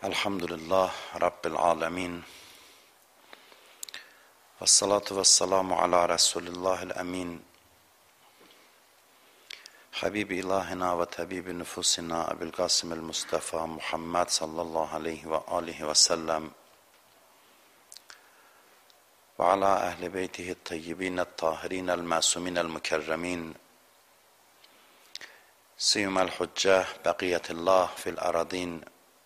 Elhamdülillah Rabbil alemin. Vessalatu vesselamu ala Resulillahil emin. Habibi ilahina ve tabibi nüfusina Ebil Qasimil Mustafa Muhammed sallallahu aleyhi ve alihi ve sellem ve ala ehli beytihi tayyibinat tahirinel masuminel mükerremin siyumel huccah baqiyatillah fil aradin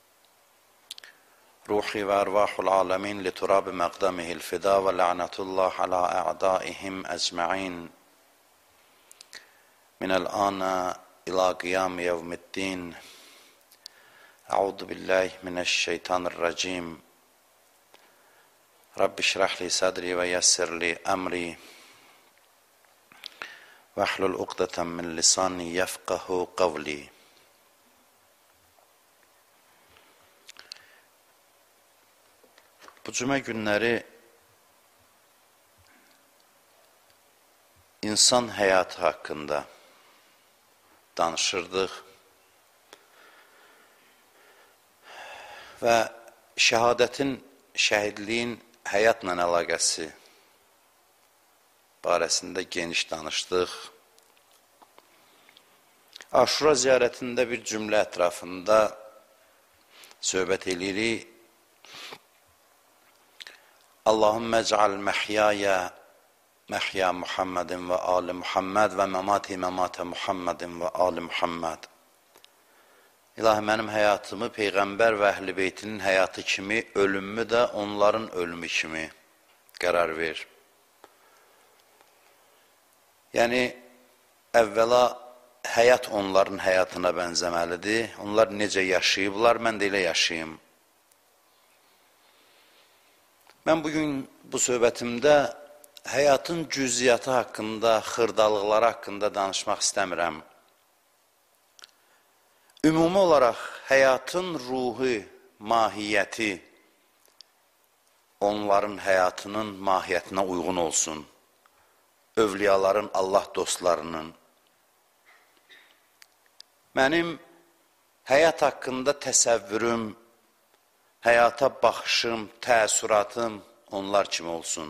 روحي وأرواح العالمين لتراب مقدمه الفداء ولعنة الله على أعدائهم أجمعين من الآن إلى قيام يوم الدين أعوذ بالله من الشيطان الرجيم رب اشرح لي صدري ويسر لي أمري واحلل عقدة من لساني يفقه قولي. Bu cümə günləri insan həyatı haqqında danışırdıq və şəhadətin, şəhidliyin həyatla əlaqəsi barəsində geniş danışdıq. Aşura ziyarətində bir cümlə ətrafında söhbət edirik. Allahümme ec'al mehyaya mehya Muhammedin ve ali Muhammed ve memati memate Muhammedin ve ali Muhammed. İlahi, mənim həyatımı Peyğəmbər və Əhl-i Beytinin həyatı kimi, ölümümü də onların ölümü kimi qərar ver. Yəni, əvvəla həyat onların həyatına bənzəməlidir. Onlar necə yaşayıblar, mən də elə yaşayayım. Mən bugün bu söhbətimdə həyatın cüziyyatı haqqında, xırdalıqları haqqında danışmaq istəmirəm. Ümumi olaraq həyatın ruhu, mahiyyəti onların həyatının mahiyyətinə uyğun olsun. Övliyaların, Allah dostlarının. Mənim həyat haqqında təsəvvürüm, həyata baxışım, təəssüratım onlar kimi olsun.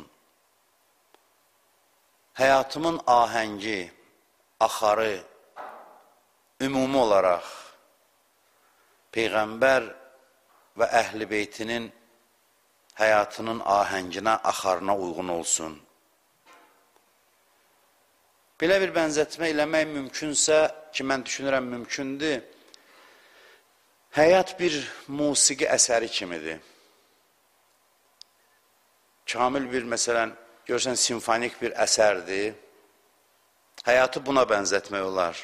Həyatımın ahəngi, axarı, ümumi olaraq Peyğəmbər və Əhl-i Beytinin həyatının ahənginə, axarına uyğun olsun. Belə bir bənzətmə eləmək mümkünsə, ki mən düşünürəm mümkündür, həyat bir musiqi əsəri kimidir. Kamil bir, məsələn, görsən, simfonik bir əsərdir. Həyatı buna bənzətmək olar.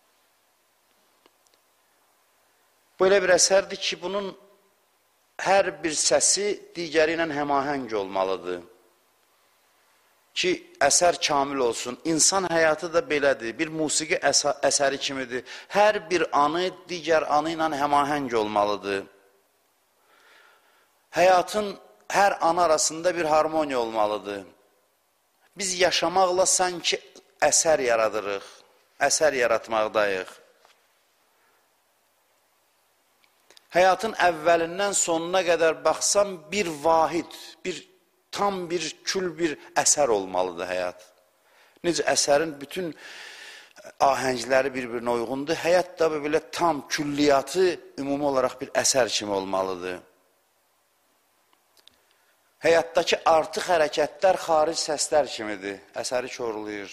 Bu elə bir əsərdir ki, bunun hər bir səsi digəri ilə həmahəng olmalıdır. Ki, əsər kamil olsun. İnsan həyatı da belədir. Bir musiqi əsəri kimidir. Hər bir anı digər anı ilə həmahəng olmalıdır. Həyatın hər anı arasında bir harmoniya olmalıdır. Biz yaşamaqla sanki əsər yaradırıq. Əsər yaratmaqdayıq. Həyatın əvvəlindən sonuna qədər baxsam bir vahid, tam bir kül bir əsər olmalıdır həyat. Necə əsərin bütün ahəngləri bir-birinə uyğundur. Həyat da belə tam külliyyatı ümumi olaraq bir əsər kimi olmalıdır. Həyatdakı artıq hərəkətlər xaric səslər kimidir. Əsəri korlayır.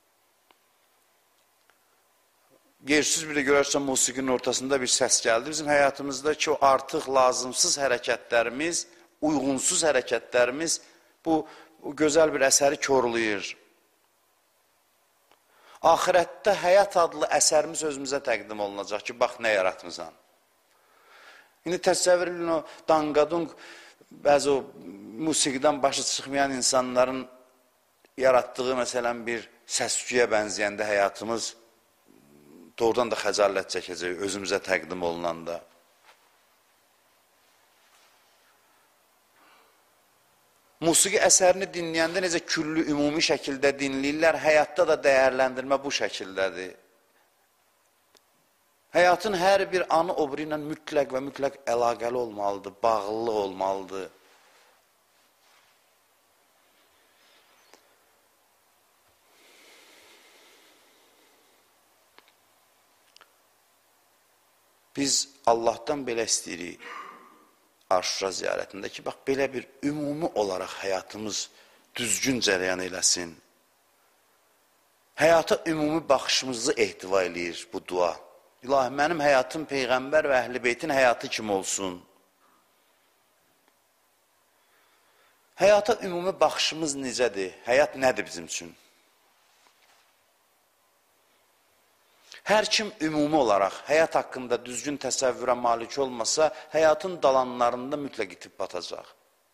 Yersiz bir də görərsən musiqinin ortasında bir səs gəldi. Bizim həyatımızdakı o artıq lazımsız hərəkətlərimiz, uyğunsuz hərəkətlərimiz bu gözəl bir əsəri korlayır. Axirətdə həyat adlı əsərimiz özümüzə təqdim olunacaq ki, bax nə yaratmısan. İndi təsəvvür edin o danqadung, bəzi o musiqidən başı çıxmayan insanların yaratdığı məsələn bir səs-küyə bənzəyəndə həyatımız doğrudan da xəcalət çəkəcək özümüzə təqdim olunanda. Musiqi əsərini dinləyəndə necə küllü, ümumi şəkildə dinləyirlər, həyatda da dəyərləndirmə bu şəkildədir. Həyatın hər bir anı o biri ilə mütləq və mütləq əlaqəli olmalıdır, bağlı olmalıdır. Biz Allahdan belə istəyirik Aşura ziyarətində ki, bax, belə bir ümumi olaraq həyatımız düzgün cərəyan eləsin. Həyata ümumi baxışımızı ehtiva eləyir bu dua. İlahi, mənim həyatım Peyğəmbər və Əhl-i Beytin həyatı kimi olsun. Həyata ümumi baxışımız necədir? Həyat nədir bizim üçün? Hər kim ümumi olaraq həyat haqqında düzgün təsəvvürə malik olmasa, həyatın dalanlarında mütləq itib batacaq.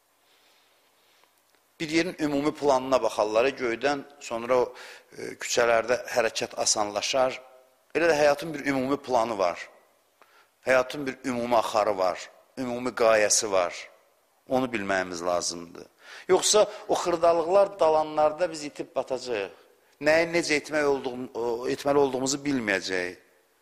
Bir yerin ümumi planına baxarlar, göydən sonra o küçələrdə hərəkət asanlaşar. Elə də həyatın bir ümumi planı var. Həyatın bir ümumi axarı var, ümumi qayəsi var. Onu bilməyimiz lazımdır. Yoxsa o xırdalıqlar dalanlarda biz itib batacaq. Nəyi necə etməli olduğumuzu bilməyəcək.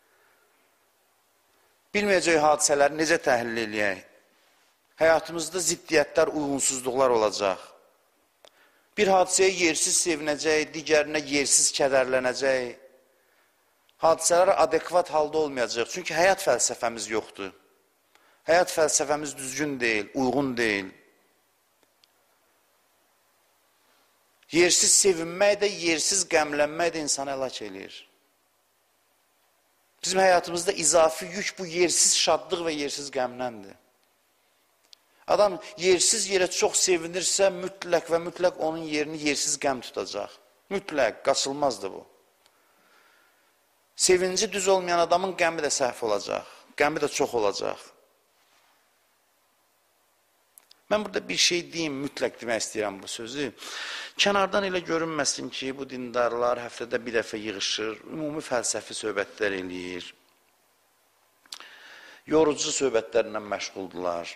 Bilməyəcək hadisələri necə təhlil eləyək. Həyatımızda ziddiyyətlər, uyğunsuzluqlar olacaq. Bir hadisəyə yersiz sevinəcək, digərinə yersiz kədərlənəcək. Hadisələr adekvat halda olmayacaq. Çünki həyat fəlsəfəmiz yoxdur. Həyat fəlsəfəmiz düzgün deyil, uyğun deyil. Yersiz sevinmək də, yersiz qəmlənmək də insanı həlak eləyir. Bizim həyatımızda izafi yük bu yersiz şadlıq və yersiz qəmləndir. Adam yersiz yerə çox sevinirsə, mütləq və mütləq onun yerini yersiz qəm tutacaq. Mütləq, qaçılmazdır bu. Sevinci düz olmayan adamın qəmi də səhv olacaq, qəmi də çox olacaq. Mən burada bir şey deyim, mütləq demək istəyirəm bu sözü. Kənardan elə görünməsin ki, bu dindarlar həftədə bir dəfə yığışır, ümumi fəlsəfi söhbətlər eləyir. Yorucu söhbətlərlə məşğuldular.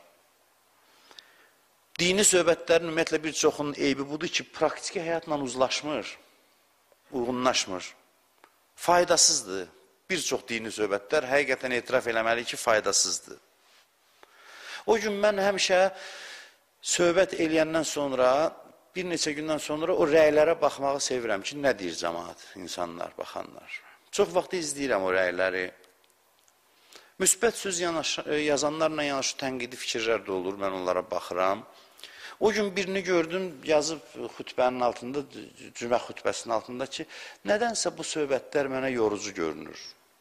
Dini söhbətlərin ümumiyyətlə bir çoxunun eybi budur ki, praktiki həyatla uzlaşmır, uyğunlaşmır. Faydasızdır. Bir çox dini söhbətlər həqiqətən etiraf eləməli ki, faydasızdır. O gün mən həmişə söhbət eləyəndən sonra, bir neçə gündən sonra o rəylərə baxmağı sevirəm ki, nə deyir cəmaat, insanlar, baxanlar. Çox vaxt izləyirəm o rəyləri. Müsbət söz yazanlarla yanaşı tənqidi fikirlər də olur, mən onlara baxıram. O gün birini gördüm, yazıb xütbənin altında, cümə xütbəsinin altında ki, nədənsə bu söhbətlər mənə yorucu görünür.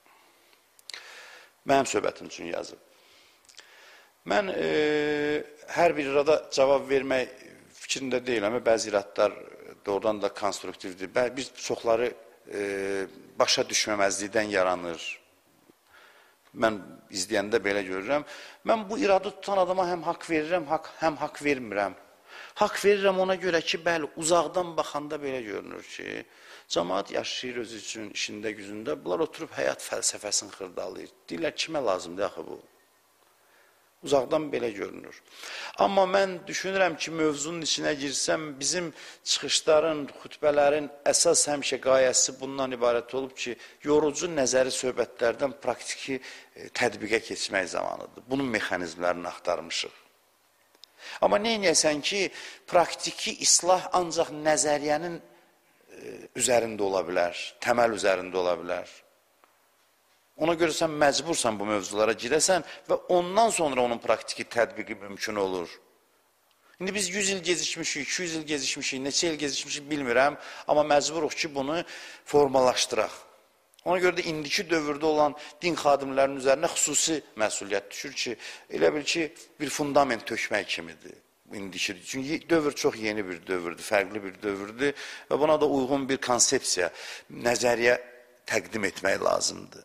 Mənim söhbətim üçün yazıb. Mən hər bir irada cavab vermək fikrində deyiləm, bəzi iradlar doğrudan da konstruktivdir. Bir çoxları başa düşməməzlikdən yaranır. Mən izləyəndə belə görürəm. Mən bu iradı tutan adama həm haqq verirəm, həm haqq vermirəm. Haqq verirəm ona görə ki, bəli, uzaqdan baxanda belə görünür ki, cəmaat yaşayır özü üçün, işində, güzündə. Bunlar oturub həyat fəlsəfəsini xırdalayır. Deyirlər, kimə lazımdır axı bu? Uzaqdan belə görünür. Amma mən düşünürəm ki, mövzunun içinə girsəm, bizim çıxışların, xütbələrin əsas həmişə qayəsi bundan ibarət olub ki, yorucu nəzəri söhbətlərdən praktiki tədbiqə keçmək zamanıdır. Bunun mexanizmlərini axtarmışıq. Amma neynəyəsən ki, praktiki islah ancaq nəzəriyyənin üzərində ola bilər, təməl üzərində ola bilər. Ona görə sən məcbursan bu mövzulara girəsən və ondan sonra onun praktiki tədbiqi mümkün olur. İndi biz 100 il gecikmişik, 200 il gecikmişik, neçə il gecikmişik bilmirəm, amma məcburuq ki, bunu formalaşdıraq. Ona görə də indiki dövrdə olan din xadimlərinin üzərinə xüsusi məsuliyyət düşür ki, elə bil ki, bir fundament tökmək kimidir. Çünki dövr çox yeni bir dövrdür, fərqli bir dövrdür və buna da uyğun bir konsepsiya, nəzəriyyə təqdim etmək lazımdır.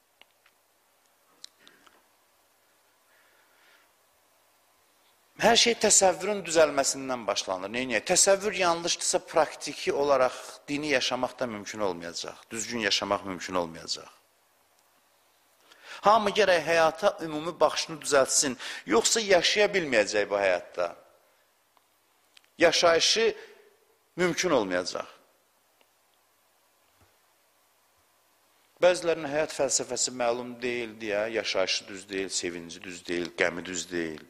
Hər şey təsəvvürün düzəlməsindən başlanır. Neyniyək? Təsəvvür yanlışdırsa, praktiki olaraq dini yaşamaq da mümkün olmayacaq. Düzgün yaşamaq mümkün olmayacaq. Hamı gərək həyata ümumi baxışını düzəltsin. Yoxsa yaşaya bilməyəcək bu həyatda. Yaşayışı mümkün olmayacaq. Bəzilərinin həyat fəlsəfəsi məlum deyil deyə, yaşayışı düz deyil, sevinci düz deyil, qəmi düz deyil.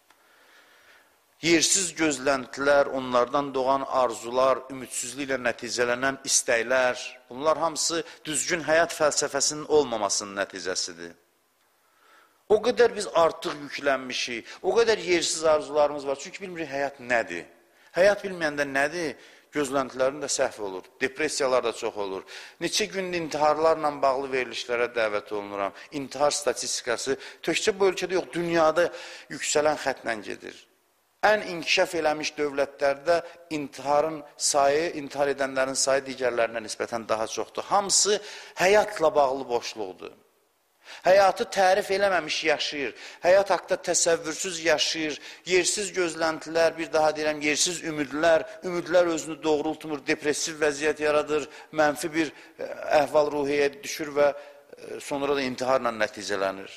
Yersiz gözləntilər, onlardan doğan arzular, ümidsizliklə nəticələnən istəklər, bunlar hamısı düzgün həyat fəlsəfəsinin olmamasının nəticəsidir. O qədər biz artıq yüklənmişik, o qədər yersiz arzularımız var. Çünki bilmirik həyat nədir? Həyat bilməyəndə nədir? Gözləntilərin də səhv olur, depressiyalar da çox olur. Neçə gündə intiharlarla bağlı verilişlərə dəvət olunuram. İntihar statistikası təkcə bu ölkədə yox, dünyada yüksələn xətlə gedir. Ən inkişaf eləmiş dövlətlərdə intiharın sayı, intihar edənlərin sayı digərlərinə nisbətən daha çoxdur. Hamısı həyatla bağlı boşluqdur. Həyatı tərif eləməmiş yaşayır, həyat haqda təsəvvürsüz yaşayır, yersiz gözləntilər, bir daha deyirəm, yersiz ümidlər özünü doğrultmur, depressiv vəziyyət yaradır, mənfi bir əhval-ruhiyyəyə düşür və sonra da intiharla nəticələnir.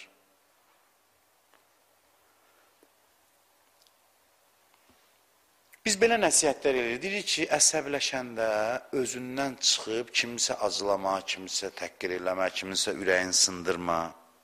Biz belə nəsihətlər edirik, deyirik ki, əsəbləşəndə özündən çıxıb kimsə acılama, kimsə təhqir eləmə, kimsə ürəyin sındırma.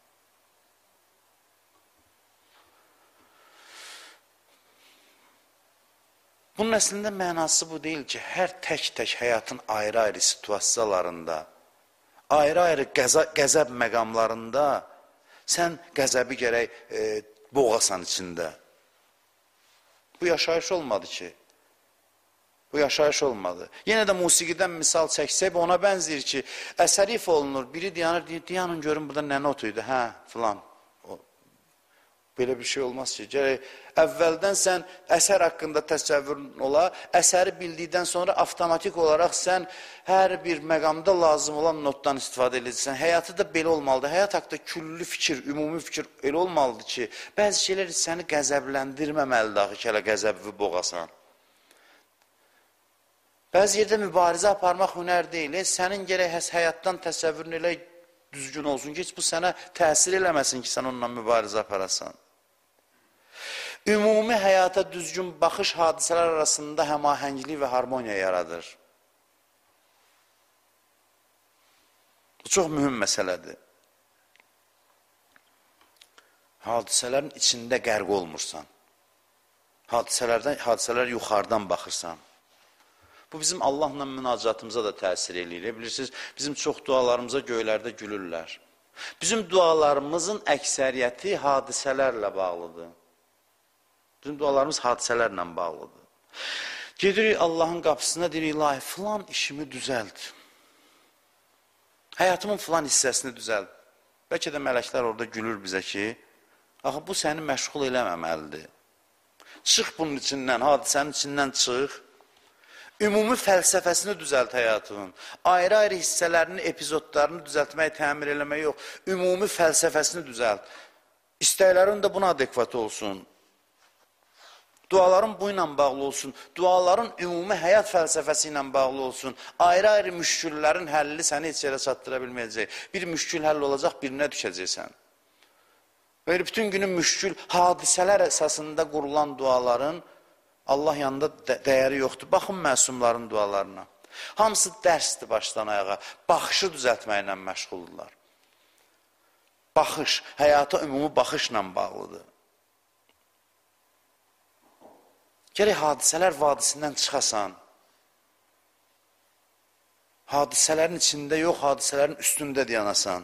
Bunun əslində mənası bu deyil ki, hər tək-tək həyatın ayrı-ayrı situasiyalarında, ayrı-ayrı qəzəb məqamlarında sən qəzəbi gərək boğasan içində. Bu yaşayış olmadı ki. Bu yaşayış olmadı. Yenə də musiqidən misal çəksək, ona bənzəyir ki, əsər if olunur, biri dayanır, dayanın görün, burada nə notuydu, hə, filan. Belə bir şey olmaz ki, gərək əvvəldən sən əsər haqqında təsəvvürün ola, əsəri bildikdən sonra avtomatik olaraq sən hər bir məqamda lazım olan notdan istifadə edəcəksən. Həyatı da belə olmalıdır. Həyat haqqında küllü fikir, ümumi fikir elə olmalıdır ki, bəzi şeylər səni qəzəbləndirməməlidir axı ki, hələ qəzəbi boğasan. Bəzi yerdə mübarizə aparmaq hünər deyil. Sənin gərək həyatdan təsəvvürün elə düzgün olsun ki, heç bu sənə təsir eləməsin ki, sən onunla mübarizə aparasan. Ümumi həyata düzgün baxış hadisələr arasında həmahənglik və harmoniya yaradır. Bu çox mühüm məsələdir. Hadisələrin içində qərq olmursan. Hadisələr yuxarıdan baxırsan. Bu bizim Allahla münacatımıza da təsir eləyir. Bilirsiniz, bizim çox dualarımıza göylərdə gülürlər. Bizim dualarımızın əksəriyyəti hadisələrlə bağlıdır. Bizim dualarımız hadisələrlə bağlıdır. Gedirik Allahın qapısına, deyirik, ilahi, filan işimi düzəld. Həyatımın filan hissəsini düzəld. Bəlkə də mələklər orada gülür bizə ki, axı, bu səni məşğul eləməməlidir. Çıx bunun içindən, hadisənin içindən çıx. Ümumi fəlsəfəsini düzəlt həyatının. Ayrı-ayrı hissələrini, epizodlarını düzəltməyi, təmir eləmək yox. Ümumi fəlsəfəsini düzəlt. İstəklərin də buna adekvat olsun. Duaların bu ilə bağlı olsun. Duaların ümumi həyat fəlsəfəsi ilə bağlı olsun. Ayrı-ayrı müşküllərin həlli səni heç yerə çatdıra bilməyəcək. Bir müşkül həll olacaq, birinə düşəcəksən. Böyle bütün günün müşkül hadisələr əsasında qurulan duaların Allah yanında dəyəri yoxdur. Baxın məsumların dualarına. Hamısı dərsdir başdan ayağa. Baxışı düzəltməklə məşğuldurlar. Baxış, həyata ümumi baxışla bağlıdır. Gərək hadisələr vadisindən çıxasan. Hadisələrin içində yox, hadisələrin üstündə dayanasan.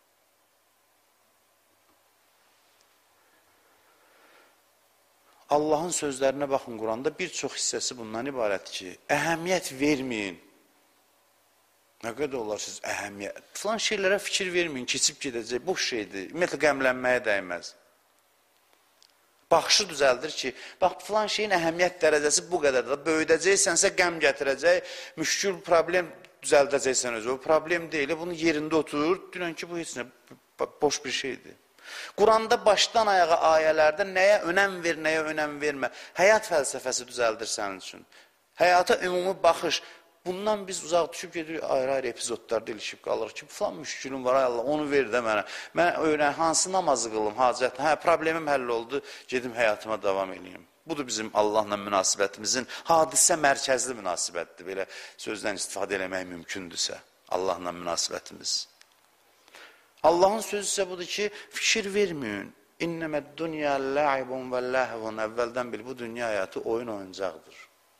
Allahın sözlərinə baxın Quranda bir çox hissəsi bundan ibarət ki, əhəmiyyət verməyin. Nə qədər olar siz əhəmiyyət? Filan şeylərə fikir verməyin, keçib gedəcək, boş şeydir. Ümumiyyətlə qəmlənməyə dəyməz. Baxışı düzəldir ki, bax, filan şeyin əhəmiyyət dərəcəsi bu qədərdir. Böyüdəcəksənsə qəm gətirəcək, müşkül problem düzəldəcəksən özü. O problem deyil, bunun yerində otur, dünən ki, bu heç nə, boş bir şeydir. Quranda başdan ayağa ayələrdə nəyə önəm ver, nəyə önəm vermə. Həyat fəlsəfəsi düzəldir sənin üçün. Həyata ümumi baxış. Bundan biz uzaq düşüb gedirik, ayrı-ayrı epizodlarda ilişib qalırıq ki, filan müşkülüm var, ay Allah, onu ver də mənə. Mən öyrən, hansı namazı qılım, hacət, problemim həll oldu, gedim həyatıma davam edeyim. Budur bizim Allahla münasibətimizin hadisə mərkəzli münasibətdir. Belə sözdən istifadə eləmək mümkündürsə, Allahla münasibətimiz. Allahın sözü isə budur ki, fikir verməyin. İnnəməd dünya la'ibun və ləhvun. Əvvəldən bil, bu dünya həyatı oyun oyuncaqdır.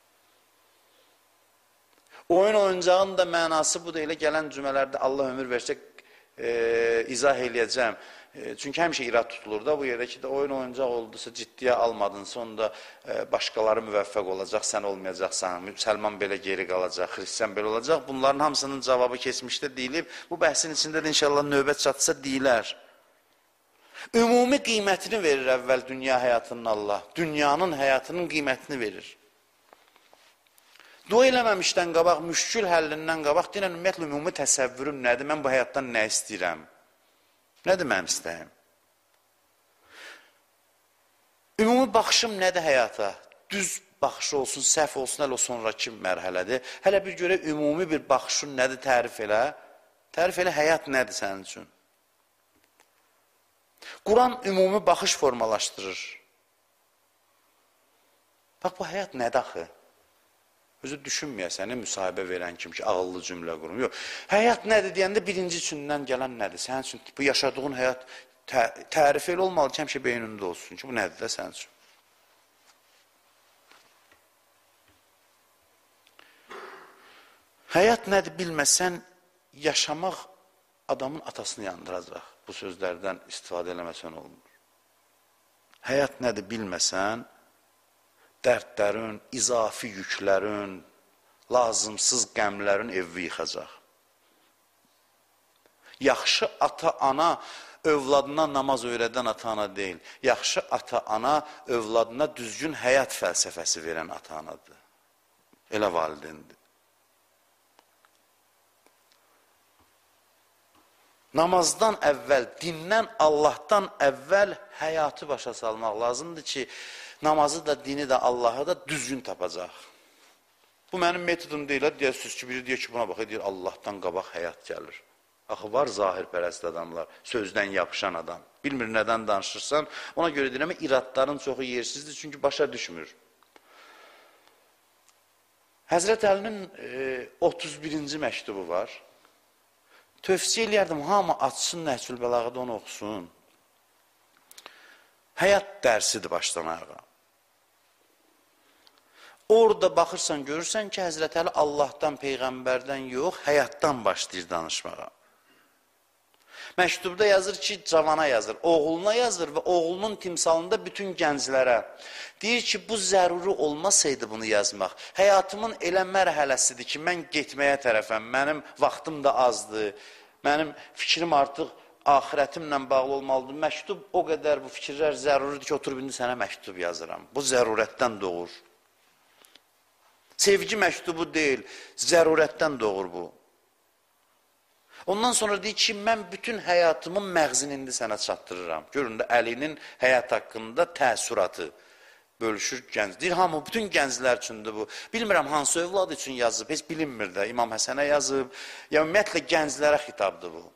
Oyun oyuncağın da mənası budur. Elə gələn cümələrdə Allah ömür versək, izah eləyəcəm. Çünki həmişə irad tutulur da bu yerdə ki, oyun oyuncaq oldusa, ciddiyə almadın, sonunda başqaları müvəffəq olacaq, sən olmayacaqsan, müsəlman belə geri qalacaq, xristiyan belə olacaq. Bunların hamısının cavabı keçmişdə deyilib, bu bəhsin içində də inşallah növbət çatsa deyilər. Ümumi qiymətini verir əvvəl dünya həyatının Allah, dünyanın həyatının qiymətini verir. Dua eləməmişdən qabaq, müşkül həllindən qabaq, deyilən, ümumiyyətlə, ümumi təsəvvürüm nədir, mən bu həyatdan nə istəyirəm? Nədir mənim istəyim? Ümumi baxışım nədir həyata? Düz baxış olsun, səhv olsun, hələ o sonraki mərhələdir. Hələ bir görə ümumi bir baxışın nədir, tərif elə? Tərif elə, həyat nədir sənin üçün? Quran ümumi baxış formalaşdırır. Bax, bu həyat nədir axı? Özü düşünməyəsən, müsahibə verən kim ki, ağıllı cümlə qurum. Yox, həyat nədir deyəndə birinci üçündən gələn nədir? Sənin üçün bu yaşadığın həyat tərif elə olmalı ki, həmişə beynində olsun ki, bu nədir də sənin üçün? Həyat nədir bilməsən, yaşamaq adamın atasını yandıracaq. Bu sözlərdən istifadə eləməsən olmur. Həyat nədir bilməsən, dərdlərin, izafi yüklərin, lazımsız qəmlərin evi yıxacaq. Yaxşı ata-ana övladına namaz öyrədən ata-ana deyil. Yaxşı ata-ana övladına düzgün həyat fəlsəfəsi verən ata-anadır. Elə valideyndir. Namazdan əvvəl, dindən, Allahdan əvvəl həyatı başa salmaq lazımdır ki, namazı da, dini də, Allahı da düzgün tapacaq. Bu mənim metodum deyil, deyərsiniz ki, biri deyir ki, buna bax, deyir, Allahdan qabaq həyat gəlir. Axı, var zahirpərəst adamlar, sözdən yapışan adam. Bilmir nədən danışırsan, ona görə deyirəm, iradların çoxu yersizdir, çünki başa düşmür. Həzrət Əlinin 31-ci məktubu var. Tövsiyə eləyərdim, hamı açsın Nəhcül Bəlağədə onu oxusun. Həyat dərsidir başdan ayağa. Orada baxırsan, görürsən ki, Həzrət Əli Allahdan, Peyğəmbərdən yox, həyatdan başlayır danışmağa. Məktubda yazır ki, cavana yazır, oğluna yazır və oğlunun timsalında bütün gənclərə. Deyir ki, bu zəruri olmasaydı bunu yazmaq. Həyatımın elə mərhələsidir ki, mən getməyə tərəfəm, mənim vaxtım da azdır, mənim fikrim artıq axirətimlə bağlı olmalıdır. Məktub o qədər bu fikirlər zəruridir ki, oturub indi sənə məktub yazıram. Bu zərurətdən doğur. Sevgi məktubu deyil, zərurətdən doğur bu. Ondan sonra deyir ki, mən bütün həyatımın məğzini indi sənə çatdırıram. Görün də Əlinin həyat haqqında təəssüratı bölüşür gənc. Deyir, hamı, bütün gənclər üçündür bu. Bilmirəm, hansı övlad üçün yazıb, heç bilinmir də. İmam Həsənə yazıb, ya ümumiyyətlə gənclərə xitabdır bu.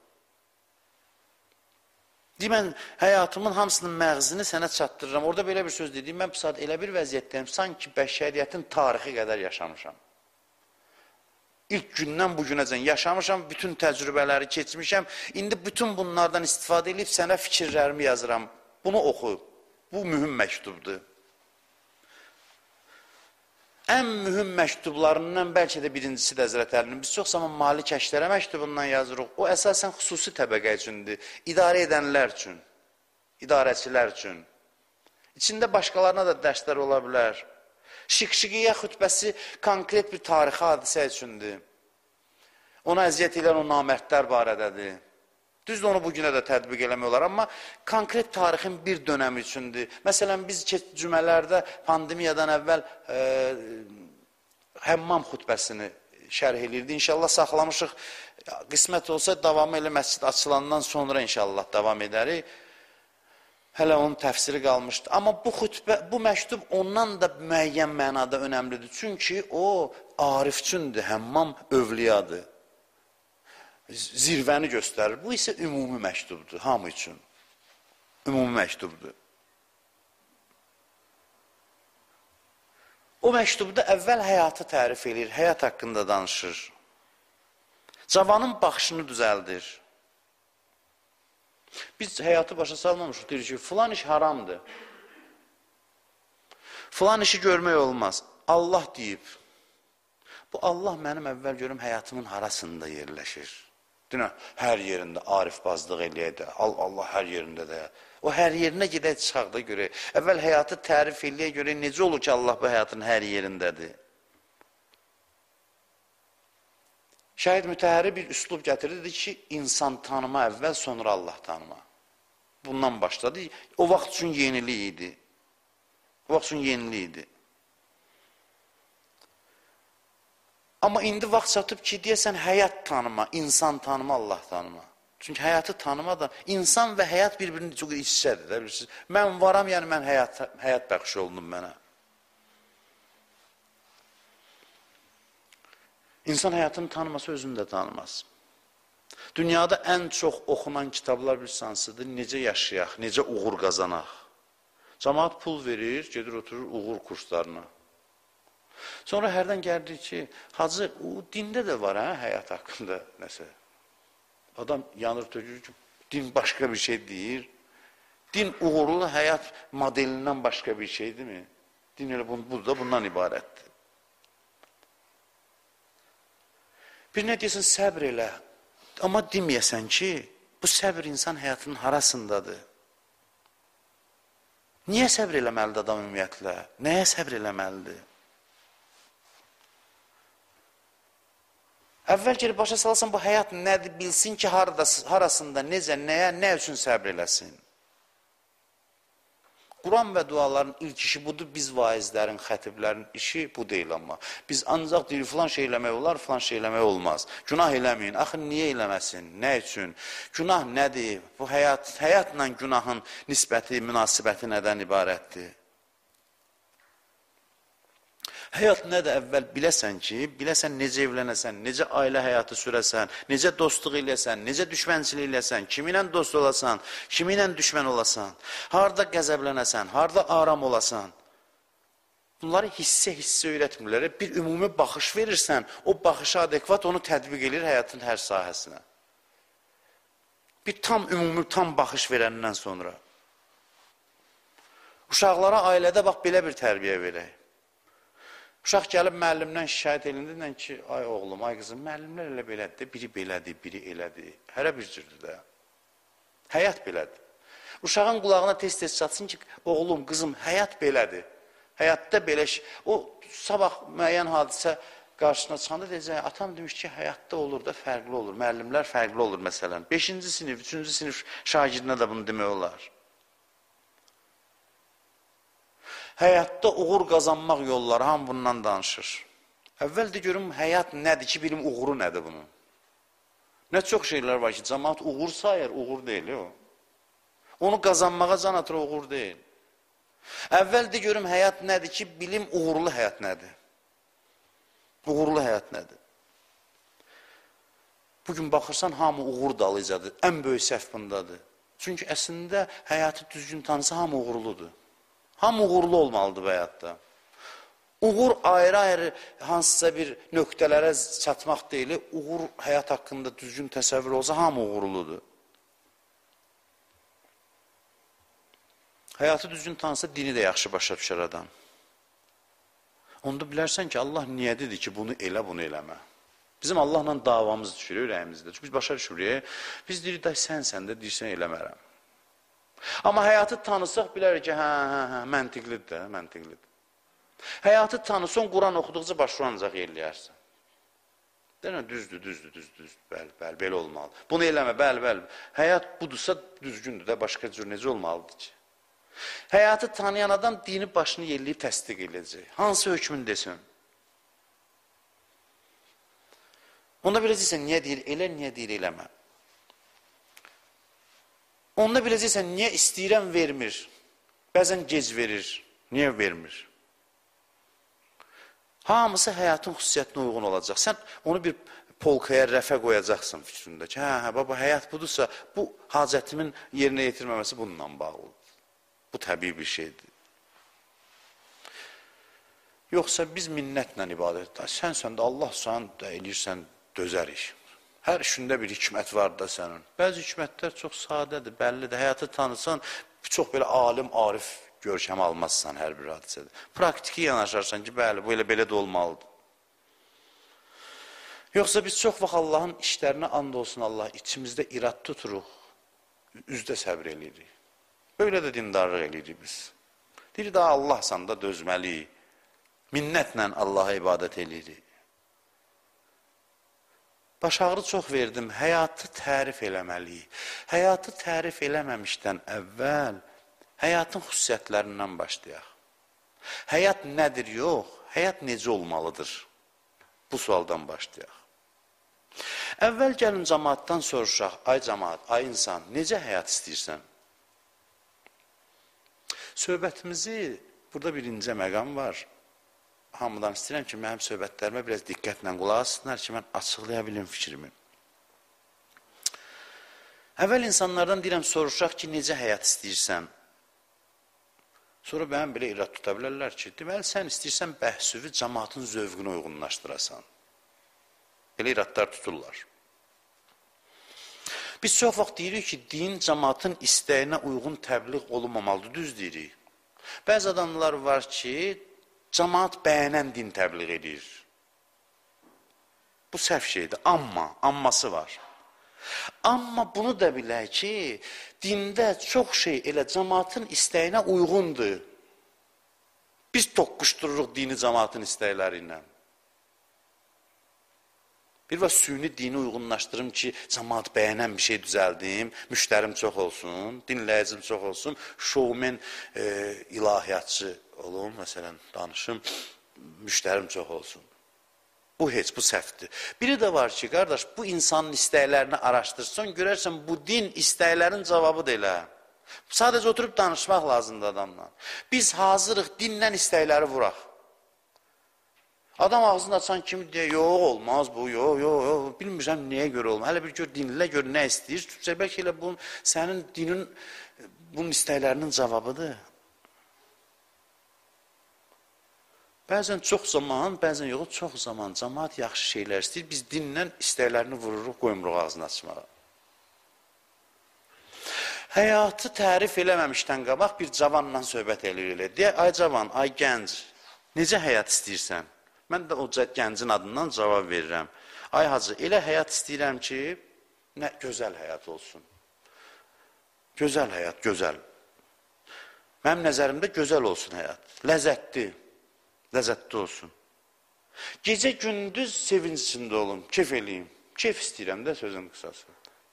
Deyir, mən həyatımın hamısının məğzini sənə çatdırıram. Orada belə bir söz deyir, mən bu saat elə bir vəziyyətdəyim, sanki bəşəriyyətin tarixi qədər yaşamışam. İlk gündən bu günəcən yaşamışam, bütün təcrübələri keçmişəm. İndi bütün bunlardan istifadə edib sənə fikirlərimi yazıram. Bunu oxu. Bu mühüm məktubdur. Ən mühüm məktublarından bəlkə də birincisi də Həzrət Əlinin. Biz çox zaman Malik Əşlərə məktubundan yazırıq. O əsasən xüsusi təbəqə üçündür. İdarə edənlər üçün, idarəçilər üçün. İçində başqalarına da dərslər ola bilər. Şiqşiqiyyə xütbəsi konkret bir tarixi hadisə üçündür. Ona əziyyət edən o namərdlər barədədir. Düzdür, onu bugünə də tətbiq eləmək olar, amma konkret tarixin bir dönəmi üçündür. Məsələn, biz cümələrdə pandemiyadan əvvəl həmmam xütbəsini şərh edirdi. İnşallah saxlamışıq. Qismət olsa davamı elə məscid açılandan sonra inşallah davam edərik. Hələ onun təfsiri qalmışdı. Amma bu məktub ondan da müəyyən mənada önəmlidir. Çünki o arif üçündür, həmmam övliyadır. Zirvəni göstərir. Bu isə ümumi məktubdur, hamı üçün. Ümumi məktubdur. O məktubda əvvəl həyatı tərif edir, həyat haqqında danışır. Cavanın baxışını düzəldir. Biz həyatı başa salmamışıq, deyirik ki, filan iş haramdır. Filan işi görmək olmaz. Allah deyib. Bu Allah mənim əvvəl görüm həyatımın harasında yerləşir. Dinə, hər yerində arifbazlıq eləyək də, Allah hər yerində də. O hər yerinə gedək çıxaq da görək. Əvvəl həyatı tərif eləyək görək, necə olur ki, Allah bu həyatın hər yerindədir. Şəhid Mütəhhəri bir üslub gətirirdi ki, insan tanıma əvvəl, sonra Allah tanıma. Bundan başladı. O vaxt üçün yenilik idi. O vaxt üçün yenilik idi. Amma indi vaxt çatıb ki, deyəsən, həyat tanıma, insan tanıma, Allah tanıma. Çünki həyatı tanıma da, insan və həyat bir-birini çox iç-içədir, də bilirsiniz. Mən varam, yəni mən həyat bəxş olunum mənə. İnsan həyatını tanımasa özünü də tanımaz. Dünyada ən çox oxunan kitablar bir sansıdır, necə yaşayaq, necə uğur qazanaq. Cəmaat pul verir, gedir oturur uğur kurslarına. Sonra hərdən gəldik ki, hacı, dində də var, həyat haqqında nəsə. Adam yanır, tökür ki, din başqa bir şey deyir. Din uğurlu həyat modelindən başqa bir şeydir mi? Din elə bu da bundan ibarətdir. Bir nə deyəsən, səbr elə. Amma deməyəsən ki, bu səbr insan həyatının harasındadır? Niyə səbr eləməlidir adam ümumiyyətlə? Nəyə səbr eləməlidir? Əvvəl gəlib başa salasan, bu həyat nədir, bilsin ki, harasında, necə, nəyə, nə üçün səbr eləsin? Quran və duaların ilk işi budur, biz vaizlərin, xətiblərin işi bu deyil amma. Biz ancaq deyirik, filan şey eləmək olar, filan şey eləmək olmaz. Günah eləməyin, axı niyə eləməsin, nə üçün? Günah nədir? Bu həyatla günahın nisbəti, münasibəti nədən ibarətdir? Həyat nədir əvvəl biləsən ki, biləsən necə evlənəsən, necə ailə həyatı sürəsən, necə dostluq eləsən, necə düşmənçilik eləsən, kiminlə dost olasan, kiminlə düşmən olasan, harada qəzəblənəsən, harada aram olasan. Bunları hissə öyrətmirlər. Bir ümumi baxış verirsən, o baxışa adekvat onu tətbiq edir həyatın hər sahəsinə. Bir tam baxış verəndən sonra. Uşaqlara ailədə bax, belə bir tərbiyə verək. Uşaq gəlib müəllimdən şikayət elindikdən ki, ay oğlum, ay qızım, müəllimlər elə belədir, biri belədir, biri elədir. Hərə bir cürdür də. Həyat belədir. Uşağın qulağına tez-tez çatsın ki, oğlum, qızım, həyat belədir. Həyatda belə, o sabah müəyyən hadisə qarşısına çıxanda deyəcək, atam demiş ki, həyatda olur da fərqli olur, müəllimlər fərqli olur məsələn. 5-ci sinif, 3-cü sinif şagirdinə də bunu demək olar. Həyatda uğur qazanmaq yolları, hamı bundan danışır. Əvvəl də görüm, həyat nədir ki, bilim uğuru nədir bunun? Nə çox şeylər var ki, cəmaat uğur sayır, uğur deyil o. Onu qazanmağa can atır, uğur deyil. Əvvəl də görüm, həyat nədir ki, bilim uğurlu həyat nədir? Uğurlu həyat nədir? Bugün baxırsan, hamı uğur dalıcadır, ən böyük səhv bundadır. Çünki əslində həyatı düzgün tanısa, hamı uğurludur. Hamı uğurlu olmalıdır bu həyatda. Uğur ayrı-ayrı hansısa bir nöqtələrə çatmaq deyil, uğur həyat haqqında düzgün təsəvvür olsa, hamı uğurludur. Həyatı düzgün tanısa, dini də yaxşı başa düşər adam. Onda bilərsən ki, Allah niyədidir ki, bunu elə, bunu eləmə. Bizim Allahla davamız düşür ürəyimizdə. Çünki biz başa düşürük, biz deyirik, sən də deyirsən, eləmərəm. Amma həyatı tanısaq bilərik ki, məntiqlidir də, məntiqlidir. Həyatı tanısan, Quran oxuduqca başlı ancaq yerləyərsən. Deyirəm, düzdür, bəli, belə olmalıdır. Bunu eləmə, bəli. Həyat budursa düzgündür də, başqa cür necə olmalıdır ki? Həyatı tanıyan adam dini başını yerləyib təsdiq edəcək. Hansı hökmün desin? Onda biləcəksən, niyə deyir elə, niyə deyir eləmə. Onda biləcəksən, niyə istəyirəm vermir. Bəzən gec verir, niyə vermir. Hamısı həyatın xüsusiyyətinə uyğun olacaq. Sən onu bir polkaya, rəfə qoyacaqsın fikrində ki, baba, həyat budursa, bu hacətimin yerinə yetirməməsi bununla bağlıdır. Bu təbii bir şeydir. Yoxsa biz minnətlə ibadət, sən də Allah sən də eləyirsən, dözərik. Hər işində bir hikmət var da sənin. Bəzi hikmətlər çox sadədir, bəllidir. Həyatı tanısan, çox belə alim, arif görkəm almazsan hər bir hadisədə. Praktiki yanaşarsan ki, bəli, bu elə-belə də olmalıdır. Yoxsa biz çox vaxt Allahın işlərinə and olsun Allah, içimizdə irad tuturuq, üzdə səbr edirik. Böyle də dindarlıq edirik biz. Deyir, daha Allahsan da dözməliyik. Minnətlə Allaha ibadət edirik. Baş ağrı çox verdim, həyatı tərif eləməliyik. Həyatı tərif eləməmişdən əvvəl, həyatın xüsusiyyətlərindən başlayaq. Həyat nədir, yox, həyat necə olmalıdır? Bu sualdan başlayaq. Əvvəl gəlin cəmaatdan soruşaq, ay cəmaat, ay insan, necə həyat istəyirsən? Söhbətimizi, burada bir incə məqam var. Hamıdan istəyirəm ki, mənim söhbətlərimə biraz diqqətlə qulaq assınlar ki, mən açıqlaya bilim fikrimi. Əvvəl insanlardan deyirəm, soruşaq ki, necə həyat istəyirsən? Sonra mənim belə irad tuta bilərlər ki, deməli, sən istəyirsən bəhsüvi cəmaatın zövqünü uyğunlaşdırasan. Belə iradlar tuturlar. Biz çox vaxt deyirik ki, din cəmaatın istəyinə uyğun təbliğ olunmamalıdır, düz deyirik. Bəzi adamlar var ki, cəmaat bəyənən din təbliğ edir. Bu səhv şeydir, amması var. Amma bunu da bilək ki, dində çox şey elə cəmaatın istəyinə uyğundur. Biz toqquşdururuq dini cəmaatın istəkləri ilə. Bir və süni dini uyğunlaşdırım ki, cəmaat bəyənən bir şey düzəldim, müştərim çox olsun, dinləyicim çox olsun, şovmen ilahiyyatçı olun, məsələn, danışım, müştərim çox olsun. Bu heç, bu səhvdir. Biri də var ki, qardaş, bu insanın istəklərini araşdırsın, görərsən, bu din istəklərin cavabı da elə. Sadəcə oturub danışmaq lazımdır adamla. Biz hazırıq dinlə istəkləri vuraq. Adam ağzını açan kimi deyə, yox, olmaz bu, yox, bilmirəm nəyə görə olmaz. Hələ bir gör, dinlə gör, nə istəyir, tutsa, bəlkə elə bu, sənin dinin, bunun istəklərinin cavabıdır. Bəzən çox zaman, bəzən yox, çox zaman cəmaat yaxşı şeylər istəyir, biz dinlə istəklərini vururuq, qoymuruq ağzını açmağa. Həyatı tərif eləməmişdən qabaq bir cavanla söhbət eləyir. Deyə, ay cavan, ay gənc, necə həyat istəyirsən? Mən də o gəncin adından cavab verirəm. Ay hacı, elə həyat istəyirəm ki, nə gözəl həyat olsun. Gözəl həyat, gözəl. Mənim nəzərimdə gözəl olsun həyat. Ləzzətli olsun. Gecə gündüz sevinç içində olum, kef eləyim. Kef istəyirəm də sözün qısası.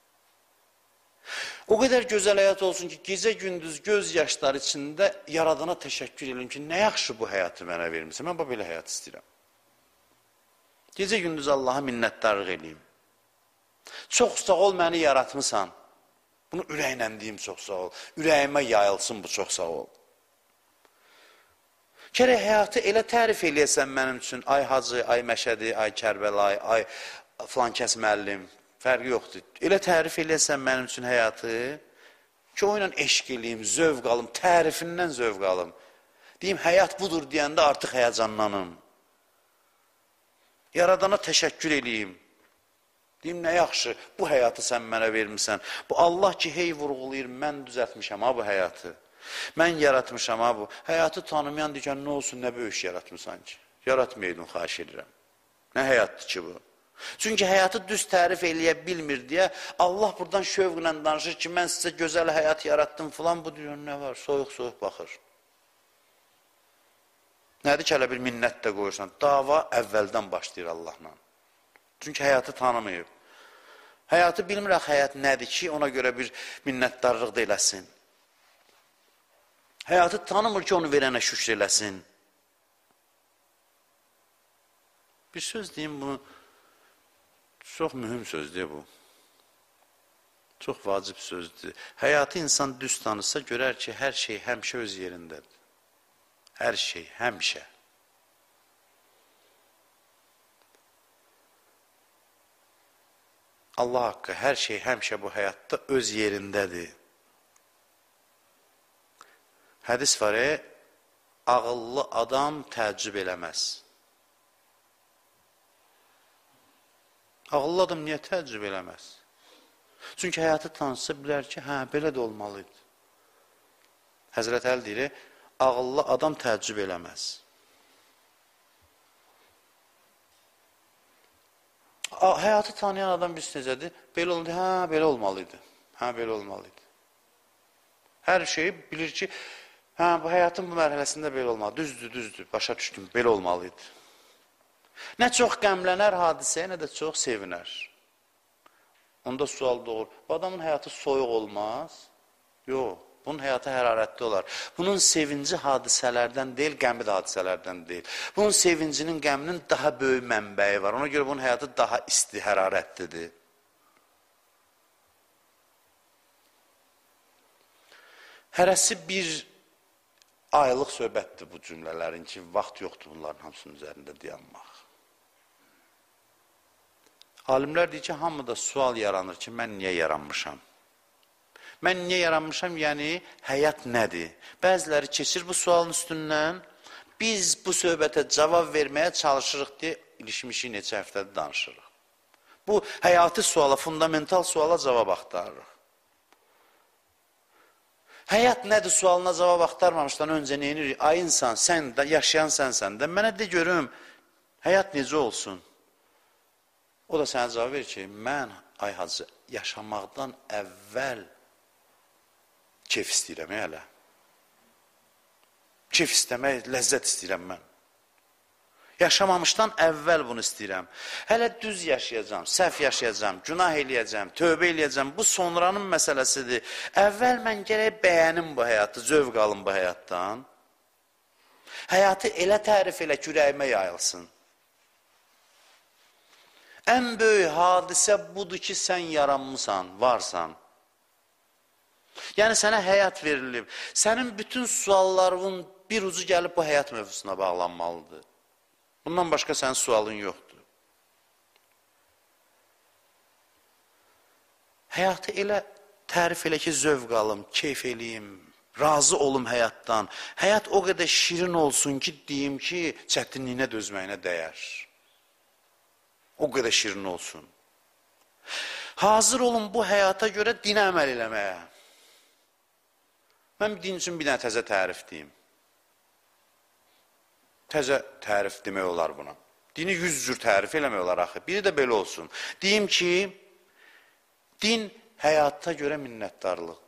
O qədər gözəl həyat olsun ki, gecə gündüz göz yaşları içində yaradana təşəkkür edim ki, nə yaxşı bu həyatı mənə vermirsən. Mən belə həyat istəyirəm. Gecə gündüz Allaha minnətdarlıq eləyim. Çox sağ ol, məni yaratmısan. Bunu ürəklə deyim, çox sağ ol. Ürəyimə yayılsın bu, çox sağ ol. Gərək həyatı elə tərif eləyəsən mənim üçün, ay hacı, ay məşədi, ay Kərbəlay, ay filankəs müəllim, fərqi yoxdur. Elə tərif eləyəsən mənim üçün həyatı ki, o ilə eşq eləyim, zövq alım, tərifindən zövq alım. Deyim, həyat budur deyəndə artıq həyəcanlanım. Yaradana təşəkkür eləyim. Deyim, nə yaxşı, bu həyatı sən mənə vermirsən. Bu Allah ki, hey vurğulayır, mən düzəltmişəm ha bu həyatı. Mən yaratmışam ha bu. Həyatı tanımayan deyən, nə olsun, nə böyük yaratmışsan ki? Yaratmayaydın, xahiş edirəm. Nə həyatdır ki bu? Çünki həyatı düz tərif eləyə bilmir deyə Allah buradan şövqlə danışır ki, mən sizə gözəl həyat yaratdım filan, bu deyir, nə var? Soyuq-soyuq baxır. Nədir ki, hələ bir minnət də qoyursan? Dava əvvəldən başlayır Allahla. Çünki həyatı tanımayıb. Həyatı bilmirək həyat nədir ki, ona görə bir minnətdarlıq da eləsin. Həyatı tanımır ki, onu verənə şükür eləsin. Bir söz deyim, bunu çox mühüm sözdür bu. Çox vacib sözdür. Həyatı insan düz tanısa, görər ki, hər şey həmişə öz yerindədir. Hər şey, həmişə. Allah haqqı, hər şey həmişə bu həyatda öz yerindədir. Hədis var, ağıllı adam təəccüb eləməz. Ağıllı adam niyə təəccüb eləməz? Çünki həyatı tanısa bilər ki, hə, belə də olmalıydı. Həzrət Əli deyir, ağıllı adam təəccüb eləməz. Həyatı tanıyan adam biz necədir? Belə oldu, hə, belə olmalıydı. Hə, belə olmalıydı. Hər şeyi bilir ki, hə, bu həyatın bu mərhələsində belə olmalı. Düzdür, başa düşdüm, belə olmalıydı. Nə çox qəmlənər hadisəyə, nə də çox sevinər. Onda sual doğur. Bu adamın həyatı soyuq olmaz? Yox, bunun həyatı hərarətli olar. Bunun sevinci hadisələrdən deyil, qəmi də hadisələrdən deyil. Bunun sevincinin, qəminin daha böyük mənbəyi var. Ona görə bunun həyatı daha isti, hərarətlidir. Hərəsi bir aylıq söhbətdir bu cümlələrin ki, vaxt yoxdur bunların hamısının üzərində dayanmaq. Alimlər deyir ki, hamıda sual yaranır ki, mən niyə yaranmışam? Mən niyə yaranmışam, yəni həyat nədir? Bəziləri keçir bu sualın üstündən, biz bu söhbətə cavab verməyə çalışırıq deyə ilişmişik neçə həftədə danışırıq. Bu həyati suala, fundamental suala cavab axtarırıq. Həyat nədir sualına cavab axtarmamışdan öncə neyinirik? Ay insan, sən də, yaşayan sənsən də, mənə de görüm, həyat necə olsun? O da sənə cavab verir ki, mən, ay hacı, yaşamaqdan əvvəl keyf istəyirəm, hələ. Keyf istəmək, ləzzət istəyirəm mən. Yaşamamışdan əvvəl bunu istəyirəm. Hələ düz yaşayacam, səhv yaşayacam, günah eləyəcəm, tövbə eləyəcəm. Bu sonranın məsələsidir. Əvvəl mən gərək bəyənim bu həyatı, zövq alım bu həyatdan. Həyatı elə tərif elə ki, ürəyimə yayılsın. Ən böyük hadisə budur ki, sən yaranmısan, varsan. Yəni, sənə həyat verilib. Sənin bütün sualların bir ucu gəlib bu həyat mövzusuna bağlanmalıdır. Bundan başqa sənin sualın yoxdur. Həyatı elə tərif elə ki, zövq alım, keyf eləyim, razı olum həyatdan. Həyat o qədər şirin olsun ki, deyim ki, çətinliyinə dözməyinə dəyər. O qədər şirin olsun. Hazır olun bu həyata görə dinə əməl eləməyə. Mən din üçün bir dənə təzə tərif deyim. Təzə tərif demək olar buna. Dini 100 cür tərif eləmək olar axı. Biri də belə olsun. Deyim ki, din həyata görə minnətdarlıqdır.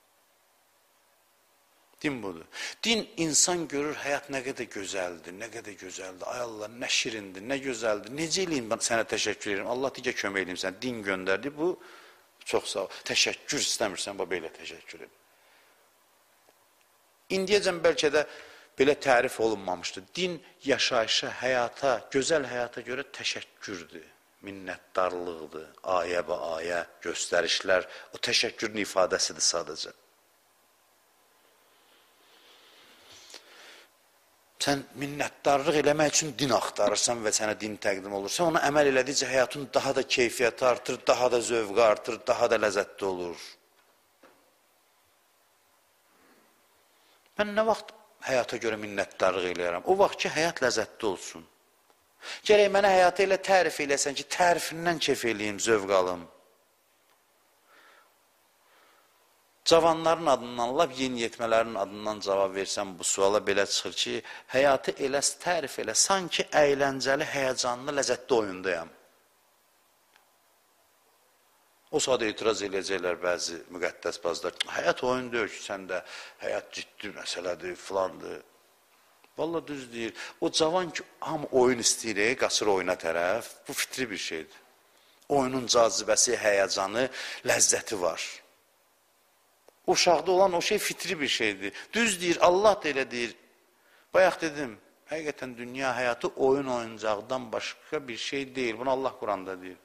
Din budur. Din insan görür, həyat nə qədər gözəldir, nə qədər gözəldir. Ay Allah, nə şirindir, nə gözəldir. Necə eləyim, ben sənə təşəkkür edirəm. Allah digə kömək eləyim sən. Din göndərdi, bu çox sağ ol. Təşəkkür istəmirsən, bu belə təşəkkür edir. İndiyəcən bəlkə də belə tərif olunmamışdır. Din yaşayışa, həyata, gözəl həyata görə təşəkkürdür, minnətdarlıqdır, ayə və ayə, göstərişlər. O təşəkkürün ifadəsidir sadəcə. Sən minnətdarlıq eləmək üçün din axtarırsan və sənə din təqdim olursa, ona əməl elədikcə həyatın daha da keyfiyyəti artır, daha da zövqü artır, daha da ləzzətli olur. Mən nə vaxt həyata görə minnətdarlıq eləyərəm? O vaxt ki, həyat ləzzətli olsun. Gərək mənə həyatı elə tərif eləyəsən ki, tərifindən keyf eləyim, zövq alım. Cavanların adından, lab yeniyetmələrin adından cavab versən bu suala belə çıxır ki, həyatı elə tərif elə, sanki əyləncəli, həyəcanlı, ləzzətli oyundayam. O sadə etiraz eləyəcəklər bəzi müqəddəs bazlar. Həyat oyun deyir ki, sən də həyat ciddi məsələdir, filandır. Valla düz deyir. O cavan ki, hamı oyun istəyir, qaçır oyuna tərəf. Bu fitri bir şeydir. Oyunun cazibəsi, həyəcanı, ləzzəti var. O uşaqda olan o şey fitri bir şeydir. Düz deyir, Allah da elə deyir. Bayaq dedim, həqiqətən dünya həyatı oyun oyuncaqdan başqa bir şey deyil. Bunu Allah Quranda deyir.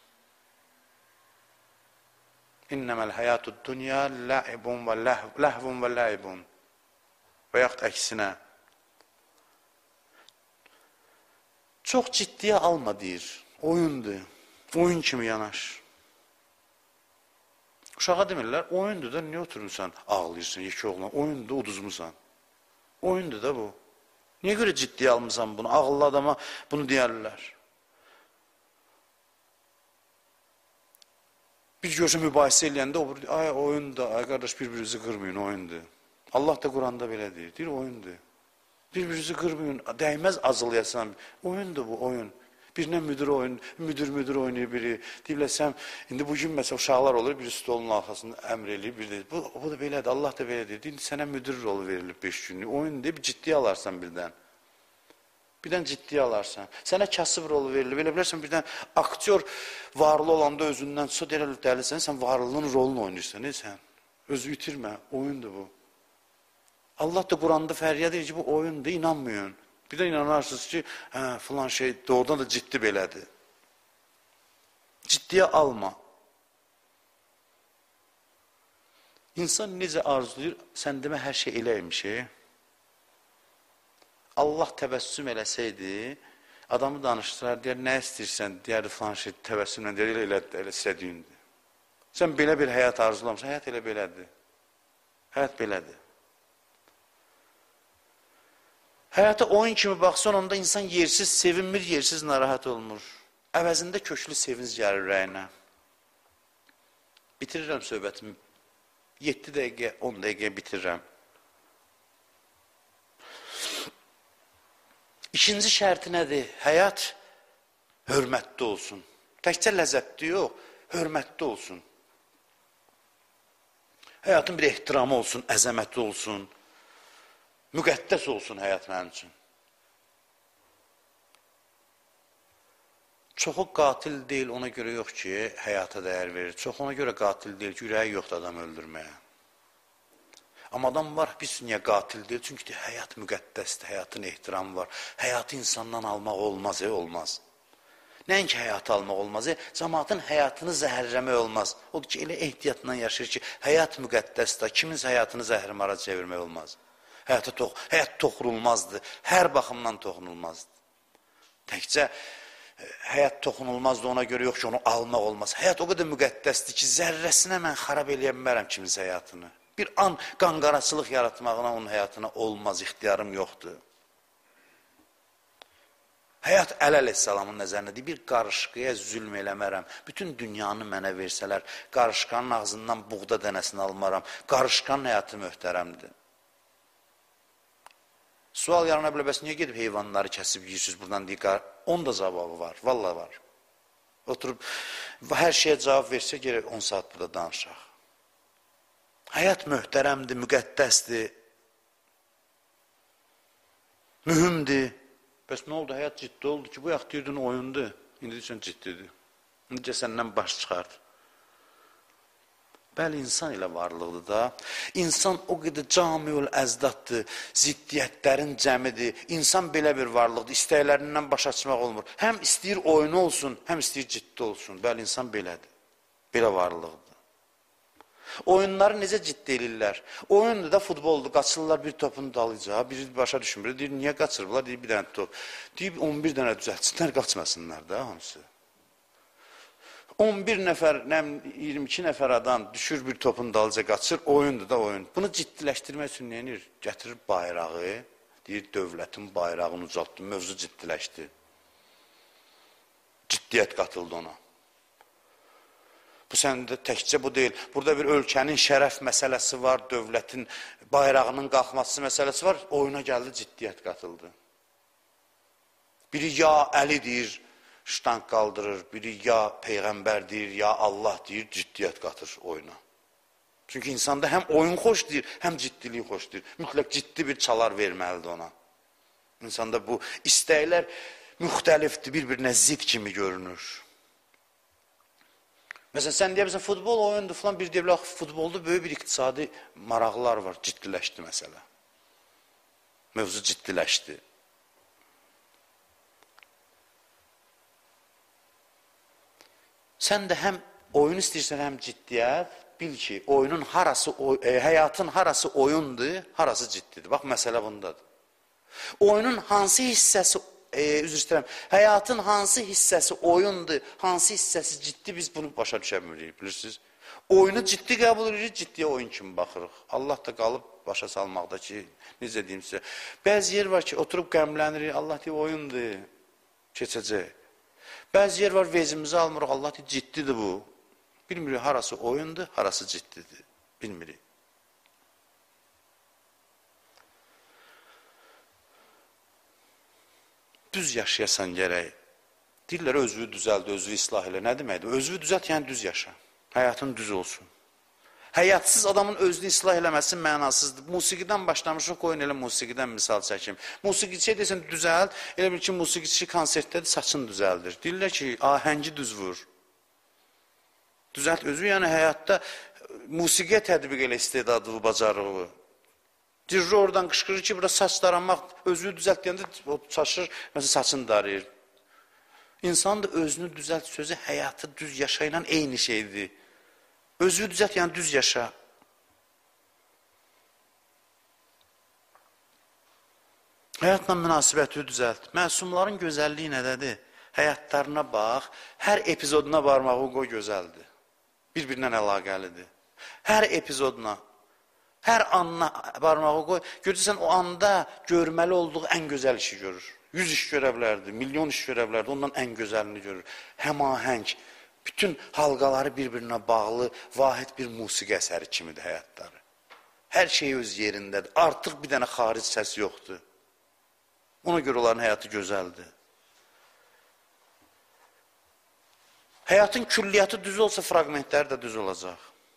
İnnəməl həyatud dünya ləhvun və ləhvun. Və yaxud əksinə. Çox ciddiyə alma deyir. Oyundur. Oyun kimi yanaş. Uşağa demirlər, oyundur da, niyə oturursan, ağlayırsan, yekə oğlan, oyundur, uduzmusan. Oyundur da bu. Niyə görə ciddiyə almısan bunu? Ağıllı adama bunu deyərlər. Bir görsə mübahisə eləyəndə, o ay oyundur, ay qardaş bir-birinizi qırmayın, oyundur. Allah da Quranda belə deyir, deyir oyundur. Bir-birinizi qırmayın, dəymez acılayasan, oyundur bu, oyun. Birinə müdür oynayır biri. Deyirlər, sən, indi bugün məsəl uşaqlar olur, biri stolun arxasında əmr eləyir, biri deyir, bu da belədir, Allah da belə deyir. Deyir, sənə müdür rolu verilib 5 günlük, oyun deyib, ciddiyə alarsan birdən. Birdən ciddiyə alarsan. Sənə kasıb rolu verilir. Belə bilərsən, birdən aktyor varlı olanda özündən tutsa, deyirlər, dəlisən, sən varlılığın rolunu oynayırsan, sən? Özü itirmə, oyundur bu. Allah da Quranda fəryad edir ki, bu oyundur, inanmayın. Bir də inanarsınız ki, filan şey doğrudan da ciddi belədir. Ciddiyə alma. İnsan necə arzulayır, sən demə hər şey eləymiş. Allah təbəssüm eləsəydi, adamı danışdırar, deyər, nə istəyirsən, deyər, filan şey təbəssümlə, deyər, elə istədiyindir. Sən belə bir həyat arzulamışsan, həyat elə belədir. Həyat belədir. Həyata oyun kimi baxsan, onda insan yersiz sevinmir, yersiz narahat olmur. Əvəzində köklü sevinç gəlir ürəyinə. Bitirirəm söhbətimi. 7 dəqiqə, 10 dəqiqə bitirirəm. İkinci şərti nədir? Həyat hörmətli olsun. Təkcə ləzzətli yox, hörmətli olsun. Həyatın bir ehtiramı olsun, əzəməti olsun. Müqəddəs olsun həyat mənim üçün. Çoxu qatil deyil, ona görə yox ki, həyata dəyər verir. Çox ona görə qatil deyil ki, ürəyi yoxdur adam öldürməyə. Amma adam var, biz niyə qatil deyil? Çünki həyat müqəddəsdir, həyatın ehtiramı var. Həyatı insandan almaq olmaz, olmaz. Nəinki həyatı almaq olmaz, cəmaatın həyatını zəhərləmək olmaz. Odur ki, elə ehtiyatla yaşayır ki, həyat müqəddəsdir, kiminsə həyatını zəhərmara çevirmək olmaz. Həyat toxunulmazdır, hər baxımdan toxunulmazdır. Təkcə həyat toxunulmazdır, ona görə yox ki, onu almaq olmaz. Həyat o qədər müqəddəsdir ki, zərrəsinə mən xarab eləyə bilmərəm kiminsə həyatını. Bir an qanqaraçılıq yaratmağına onun həyatına olmaz, ixtiyarım yoxdur. Həyat əleyhissalamın nəzərində deyir, bir qarışqıya zülm eləmərəm. Bütün dünyanı mənə versələr, qarışqanın ağzından buğda dənəsini almaram. Qarışqanın həyatı möhtərəmdir. Sual yarana bilər, bəs niyə gedib heyvanları kəsib yiyirsiniz buradan deyir, onun da cavabı var, vallahi var. Oturub, hər şeyə cavab versə, gerək 10 saat burada danışaq. Həyat möhtərəmdir, müqəddəsdir, mühümdir. Bəs nə oldu, həyat ciddi oldu ki, bu yaxd deyirdin oyundur, indi deyirsən ciddidir. İndi səndən baş çıxardı. Bəli, insan ilə varlıqdır da. İnsan o qədər camiül əzdaddır, ziddiyyətlərin cəmidir. İnsan belə bir varlıqdır, istəklərindən baş açmaq olmur. Həm istəyir oyunu olsun, həm istəyir ciddi olsun. Bəli, insan belədir, belə varlıqdır. Oyunları necə ciddi eləyirlər? Oyundur da futboldur, qaçırlar bir topun dalıca, biri başa düşmür, deyir, niyə qaçırırlar, deyir, bir dənə top. Deyir, 11 dənə düzəltsinlər, qaçmasınlar da hamısı. 11 nəfər, 22 nəfər adam düşür bir topun dalıca qaçır, oyundur da oyun. Bunu ciddiləşdirmək üçün neyinir? Gətirir bayrağı, deyir, dövlətin bayrağını ucaltdı, mövzu ciddiləşdi. Ciddiyyət qatıldı ona. Bu səndə təkcə bu deyil. Burada bir ölkənin şərəf məsələsi var, dövlətin bayrağının qalxması məsələsi var, oyuna gəldi, ciddiyyət qatıldı. Biri ya Əli deyir, ştanq qaldırır, biri ya Peyğəmbər deyir, ya Allah deyir, ciddiyyət qatır oyuna. Çünki insanda həm oyun xoş deyir, həm ciddiliyi xoş deyir. Mütləq ciddi bir çalar verməlidir ona. İnsanda bu istəklər müxtəlifdir, bir-birinə zid kimi görünür. Məsələn, sən deyəbilsən, futbol oyundur falan, bir deyəbilər, futbolda böyük bir iqtisadi maraqlar var, ciddiləşdi məsələ. Mövzu ciddiləşdi. Sən də həm oyun istəyirsən, həm ciddiyyət, bil ki, oyunun harası, həyatın harası oyundur, harası ciddidir. Bax, məsələ bundadır. Oyunun hansı hissəsi üzr istəyirəm, həyatın hansı hissəsi oyundur, hansı hissəsi ciddi, biz bunu başa düşə bilirik, bilirsiniz. Oyunu ciddi qəbul edirik, ciddiyə oyun kimi baxırıq. Allah da qalıb başa salmaqda ki, necə deyim sizə. Bəzi yer var ki, oturub qəmlənirik, Allah deyir, oyundur, keçəcək. Bəzi yer var, vezimizi almırıq, Allah deyir, ciddidir bu. Bilmirik, harası oyundur, harası ciddidir. Bilmirik. Düz yaşayasan gərək. Deyirlər, özünü düzəldi, özünü islah elə. Nə deməkdir? Özünü düzəlt, yəni düz yaşa. Həyatın düz olsun. Həyatsız adamın özünü islah eləməsi mənasızdır. Musiqidən başlamışıq, qoyun elə musiqidən misal çəkim. Musiqiçiyə desən düzəld, elə bil ki, musiqiçi konsertdədir, saçın düzəldir. Deyirlər ki, ahəngi düz vur. Düzəlt özü, yəni həyatda musiqiyə tədbiq elə istedadı, bacarığı. Dirri oradan qışqırır ki, burada saç daranmaq, özünü düzəlt deyəndə o çaşır, məsələn, saçını darayır. İnsan da özünü düzəlt sözü həyatı düz yaşa ilə eyni şeydir. Özünü düzəlt, yəni düz yaşa. Həyatla münasibəti düzəlt. Məsumların gözəlliyi nədədir? Həyatlarına bax, hər epizoduna barmağı qoy gözəldir. Bir-birindən əlaqəlidir. Hər epizoduna, hər anına barmağı qoy. Görürsən, o anda görməli olduğu ən gözəl işi görür. 100 iş görə bilərdi, milyon iş görə bilərdi, ondan ən gözəlini görür. Həmahəng, bütün halqaları bir-birinə bağlı, vahid bir musiqi əsəri kimidir həyatları. Hər şey öz yerindədir, artıq bir dənə xaric səs yoxdur. Ona görə onların həyatı gözəldir. Həyatın külliyyatı düz olsa, fraqmentləri də düz olacaq.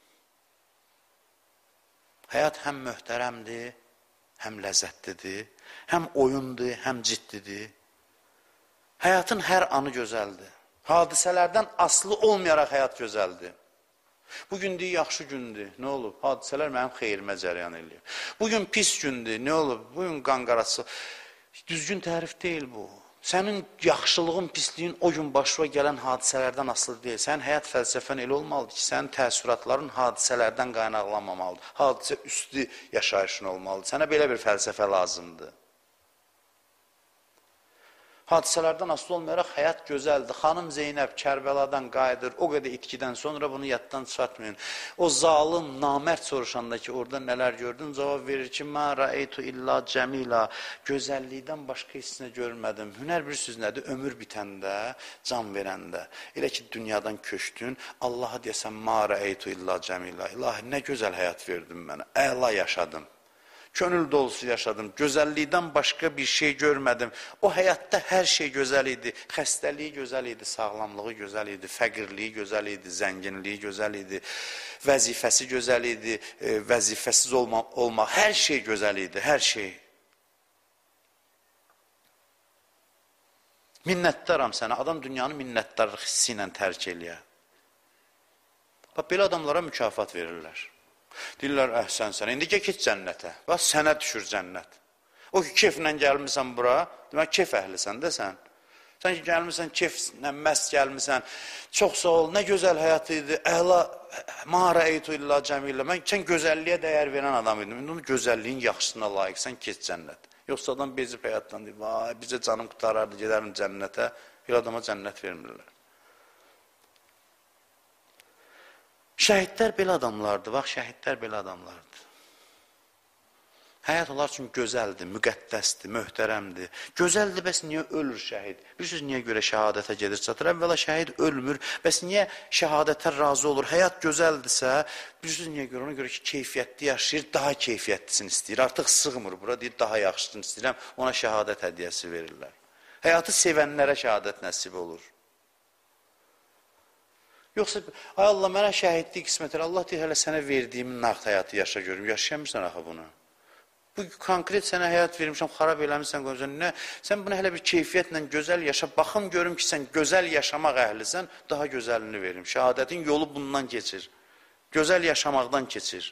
Həyat həm möhtərəmdir, həm ləzzətlidir, həm oyundur, həm ciddidir. Həyatın hər anı gözəldir. Hadisələrdən asılı olmayaraq həyat gözəldir. Bugün deyir, yaxşı gündür, nə olub? Hadisələr mənim xeyrimə cəryan edir. Bugün pis gündür, nə olub? Bugün qanqarası. Düzgün tərif deyil bu. Sənin yaxşılığın, pisliyin o gün başına gələn hadisələrdən asılı deyil. Sənin həyat fəlsəfən elə olmalıdır ki, sənin təəssüratların hadisələrdən qaynaqlanmamalıdır. Hadisə üstü yaşayışın olmalıdır. Sənə belə bir fəlsəfə lazımdır. Hadisələrdən asılı olmayaraq həyat gözəldir. Xanım Zeynəb Kərbəladan qayıdır, o qədər itkidən sonra bunu yaddan çıxartmayın. O zalım, namərd soruşanda ki, orada nələr gördün, cavab verir ki, mə rəeytu illa cəmila, gözəllikdən başqa hissinə görmədim. Hünər bir söz nədir? Ömür bitəndə, can verəndə. Elə ki, dünyadan köçdün, Allaha deyəsən, mə rəeytu illa cəmila. İlahi, nə gözəl həyat verdin mənə, əla yaşadım. Könül dolusu yaşadım, gözəllikdən başqa bir şey görmədim. O həyatda hər şey gözəl idi, xəstəliyi gözəl idi, sağlamlığı gözəl idi, fəqirliyi gözəl idi, zənginliyi gözəl idi, vəzifəsi gözəl idi, vəzifəsiz olmaq, hər şey gözəl idi, hər şey. Minnətdaram sənə, adam dünyanı minnətdarlıq hissi ilə tərk eləyər. Bax, belə adamlara mükafat verirlər. Deyirlər, əhsən sənə, indi keç cənnətə. Bax, sənə düşür cənnət. O ki, keflə gəlmirsən bura, demək, kef əhlisən də sən. Sən ki, gəlmirsən, keflə, məst gəlmirsən, çox sağ ol, nə gözəl həyat idi, əla, mağara eytu illa cəmillə. Mən sən gözəlliyə dəyər verən adam idim, indi onun gözəlliyin yaxşısına layiqsən, keç cənnət. Yoxsa adam bezib həyatdan deyir, vay, bizə canım qutarardı, gedərim cənnətə, bir adama cənnət vermirlər. Şəhidlər belə adamlardır, bax, şəhidlər belə adamlardır. Həyat onlar üçün gözəldir, müqəddəsdir, möhtərəmdir. Gözəldir, bəs niyə ölür şəhid? Bilirsiniz, niyə görə şəhadətə gedir çatır? Əvvəla şəhid ölmür, bəs niyə şəhadətə razı olur? Həyat gözəldirsə, bilirsiniz, niyə görə? Ona görə ki, keyfiyyətli yaşayır, daha keyfiyyətlisini istəyir. Artıq sığmır bura, deyir, daha yaxşısını istəyirəm, ona şəhadət hədiyyəsi verirlər. Həyatı sevənlərə şəhadət nəsib olur. Yoxsa, ay Allah, mənə şəhidlik qismət elə, Allah deyir, hələ sənə verdiyimin nağd həyatı yaşa görüm, yaşayamırsan axı bunu. Bu konkret sənə həyat vermişəm, xarab eləmişsən, qoyacaqsan, sən bunu hələ bir keyfiyyətlə gözəl yaşa, baxım görüm ki, sən gözəl yaşamaq əhlisən, daha gözəlini verim. Şəhadətin yolu bundan keçir, gözəl yaşamaqdan keçir.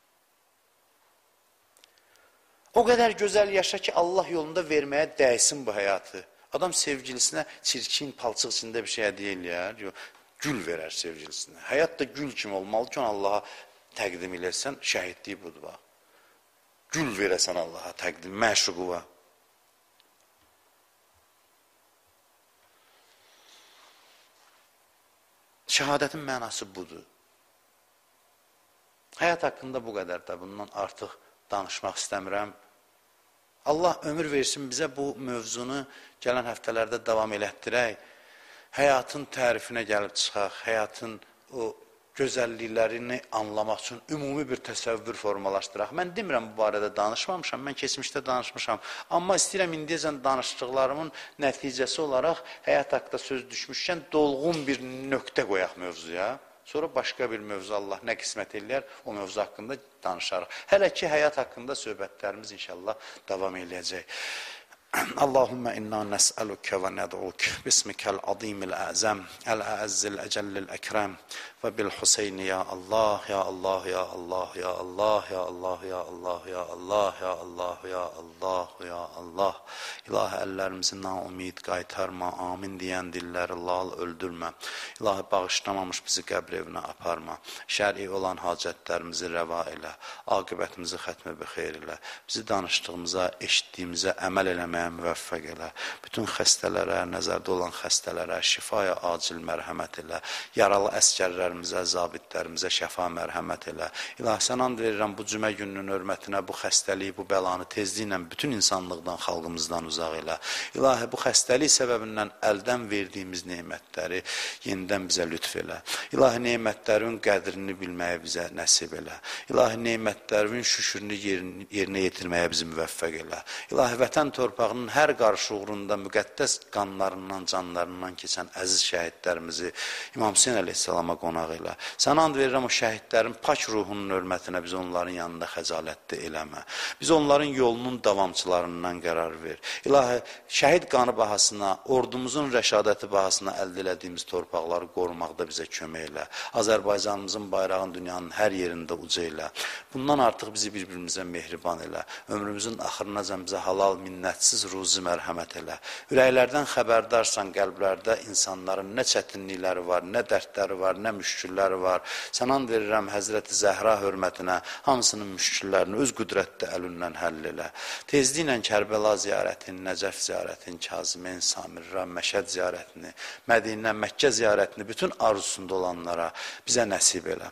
O qədər gözəl yaşa ki, Allah yolunda verməyə dəysin bu həyatı. Adam sevgilisinə çirkin, palçıq içində bir şey hədiyyə eləyər, gül verər sevgilisinə. Həyat da gül kimi olmalı ki, onu Allaha təqdim elərsən, şəhidliyi budur, bax. Gül verəsən Allaha təqdim, məşuquva. Şəhadətin mənası budur. Həyat haqqında bu qədər də, bundan artıq danışmaq istəmirəm. Allah ömür versin bizə bu mövzunu gələn həftələrdə davam elətdirək. Həyatın tərifinə gəlib çıxaq, həyatın o gözəlliklərini anlamaq üçün ümumi bir təsəvvür formalaşdıraq. Mən demirəm bu barədə danışmamışam, mən keçmişdə danışmışam. Amma istəyirəm indiyəcən danışdıqlarımın nəticəsi olaraq həyat haqqında söz düşmüşkən dolğun bir nöqtə qoyaq mövzuya. Sonra başqa bir mövzu Allah nə qismət eləyər, o mövzu haqqında danışarıq. Hələ ki, həyat haqqında söhbətlərimiz inşallah davam eləyəcək. Allahümme inna nes'aluke ve ned'uk bismikel azimil azam el a'azzil ecellil ekrem ve bil Hüseyin ya Allah ya Allah ya Allah ya Allah ya Allah ya Allah ya Allah ya Allah ya Allah ya Allah. İlahi əllərimizi naumid qaytarma, amin deyən dilləri lal öldürmə. İlahi bağışlamamış bizi qəbr evinə aparma. Şəri olan hacətlərimizi rəva elə, aqibətimizi xətmə bi xeyr elə. Bizi danışdığımıza, eşitdiyimizə əməl eləməyə müvəffəq elə. Bütün xəstələrə, nəzərdə olan xəstələrə şifaya acil mərhəmət elə. Yaralı əskərlərimizə, zabitlərimizə şəfa mərhəmət elə. İlahi, sən and verirəm bu cümə gününün hörmətinə bu xəstəliyi, bu bəlanı tezliklə bütün insanlıqdan, xalqımızdan uzaq elə. İlahi, bu xəstəlik səbəbindən əldən verdiyimiz nemətləri yenidən bizə lütf elə. İlahi, nemətlərin qədrini bilməyə bizə nəsib elə. İlahi, nemətlərin şükürünü yerinə yetirməyə bizi müvəffəq elə. İlahi, vətən torpağının hər qarşı uğrunda müqəddəs qanlarından, canlarından keçən əziz şəhidlərimizi İmam Hüseyin əleyhissalama qonaq elə. Sən and verirəm o şəhidlərin pak ruhunun hörmətinə biz onların yanında xəcalətli eləmə. Biz onların yolunun davamçılarından qərar ver. İlahi, şəhid qanı bahasına, ordumuzun rəşadəti bahasına əldə elədiyimiz torpaqları qorumaqda bizə kömək elə. Azərbaycanımızın bayrağın dünyanın hər yerində uca elə. Bundan artıq bizi bir-birimizə mehriban elə. Ömrümüzün axırınacan bizə halal, minnətsiz ruzi mərhəmət elə. Ürəklərdən xəbərdarsan, qəlblərdə insanların nə çətinlikləri var, nə dərdləri var, nə müşkülləri var. Sən and verirəm Həzrəti Zəhra hörmətinə hamısının müşküllərini öz qüdrətli əlindən həll elə. Tezliklə Kərbəla ziyarətini, Nəcəf ziyarətini, Kazımen, Samirra, Məşəd ziyarətini, Mədinə, Məkkə ziyarətini bütün arzusunda olanlara bizə nəsib elə.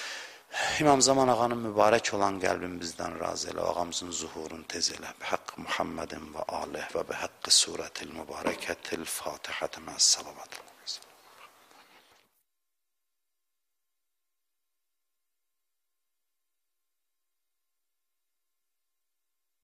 İmam Zaman ağanın mübarək olan qəlbini bizdən razı elə, ağamızın zuhurunu tez elə. Bihaqqı Muhammedin və alih və bihaqqı surətil mübarəkətil Fatihəti məs salavatı.